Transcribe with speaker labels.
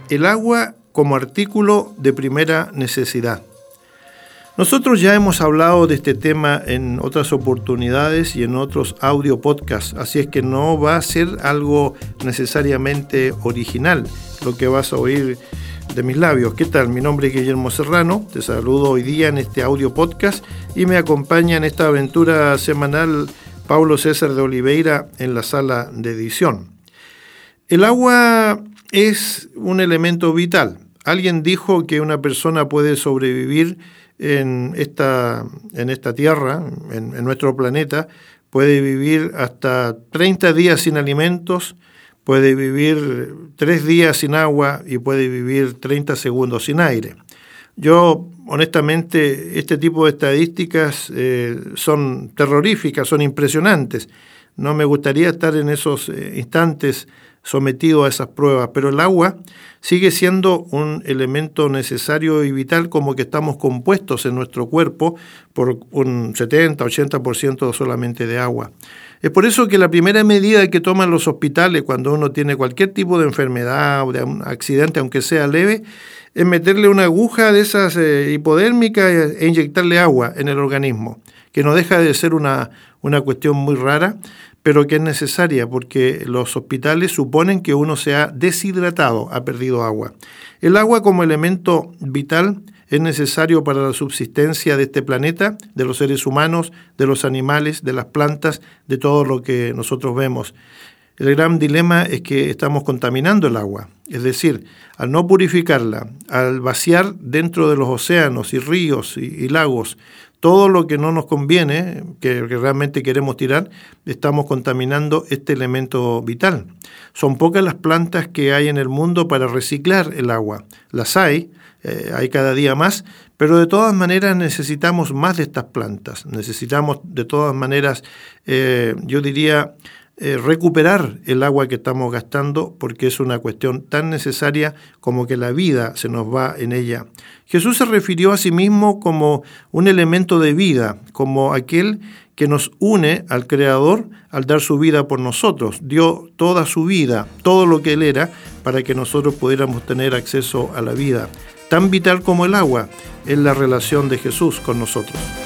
Speaker 1: el agua como artículo de primera necesidad. Nosotros ya hemos hablado de este tema en otras oportunidades y en otros audio podcasts, así es que no va a ser algo necesariamente original lo que vas a oír de mis labios. ¿Qué tal? Mi nombre es Guillermo Serrano, te saludo hoy día en este audio podcast y me acompaña en esta aventura semanal Paulo César de Oliveira en la sala de edición. El agua es un elemento vital. Alguien dijo que una persona puede sobrevivir en esta tierra, en nuestro planeta, puede vivir hasta 30 días sin alimentos, puede vivir 3 días sin agua y puede vivir 30 segundos sin aire. Yo, honestamente, este tipo de estadísticas son terroríficas, son impresionantes. No me gustaría estar en esos instantes sometido a esas pruebas, pero el agua sigue siendo un elemento necesario y vital, como que estamos compuestos en nuestro cuerpo por un 70-80% solamente de agua. Es por eso que la primera medida que toman los hospitales cuando uno tiene cualquier tipo de enfermedad o de un accidente, aunque sea leve, es meterle una aguja de esas hipodérmicas e inyectarle agua en el organismo, que no deja de ser una cuestión muy rara, pero que es necesaria porque los hospitales suponen que uno se ha deshidratado, ha perdido agua. El agua como elemento vital es necesario para la subsistencia de este planeta, de los seres humanos, de los animales, de las plantas, de todo lo que nosotros vemos. El gran dilema es que estamos contaminando el agua, es decir, al no purificarla, al vaciar dentro de los océanos y ríos y lagos todo lo que no nos conviene, que realmente queremos tirar, estamos contaminando este elemento vital. Son pocas las plantas que hay en el mundo para reciclar el agua. Las hay cada día más, pero de todas maneras necesitamos más de estas plantas. Necesitamos de todas maneras, recuperar el agua que estamos gastando, porque es una cuestión tan necesaria como que la vida se nos va en ella. Jesús se refirió a sí mismo como un elemento de vida, como aquel que nos une al Creador al dar su vida por nosotros. Dio toda su vida, todo lo que Él era, para que nosotros pudiéramos tener acceso a la vida. Tan vital como el agua es la relación de Jesús con nosotros.